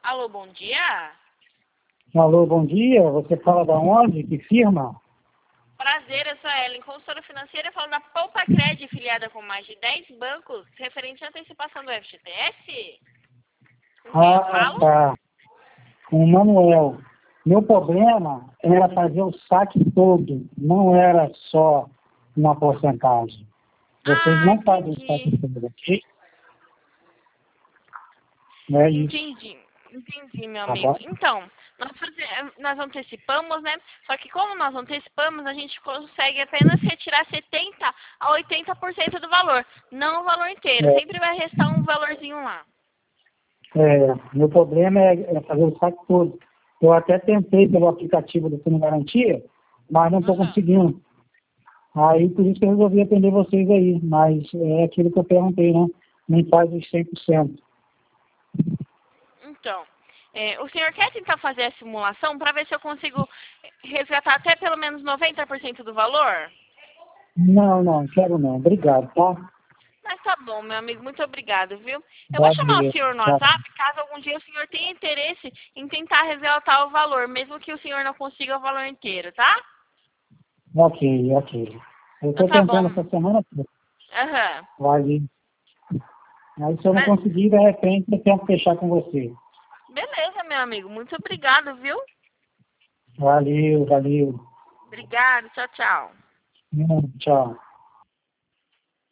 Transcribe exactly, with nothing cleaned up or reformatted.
Alô, bom dia. Alô, bom dia. Você fala da onde? Que firma? Prazer, eu sou a Ellen, consultora financeira, falando da Poupa Cred, filiada com mais de dez bancos, referente à antecipação do F G T S. Com quem eu Ah, falo? tá. Com o Manuel. Meu problema era fazer o saque todo, não era só uma porcentagem. Vocês Ah, não fazem o entendi. saque todo, ok? Não é isso, Entendi. Entendi, meu tá amigo. bom? Então, nós, faze- nós antecipamos, né? Só que como nós antecipamos, a gente consegue apenas retirar setenta a oitenta por cento do valor, não o valor inteiro. Sempre vai restar um valorzinho lá. É, meu problema é, é fazer o saque todo. Eu até tentei pelo aplicativo do Fundo Garantia, mas não estou Uhum. conseguindo. Aí, por isso que eu resolvi atender vocês aí. Mas é aquilo que eu perguntei, né? Nem faz os cem por cento. Então, é, o senhor quer tentar fazer a simulação para ver se eu consigo resgatar até pelo menos noventa por cento do valor? Não, não, quero não. Obrigado, tá? Mas tá bom, meu amigo, muito obrigado, viu? Eu vou chamar o Valeu. senhor no Tá. WhatsApp, caso algum dia o senhor tenha interesse em tentar resgatar o valor, mesmo que o senhor não consiga o valor inteiro, tá? Ok, ok. Eu Então estou tá bom. tentando essa semana toda. Aham. Vale. Aí se eu não Mas, conseguir, de repente, eu tento fechar com você. beleza, meu amigo, muito obrigado, viu? Valeu, valeu. Obrigado, tchau, tchau. Hum, Tchau.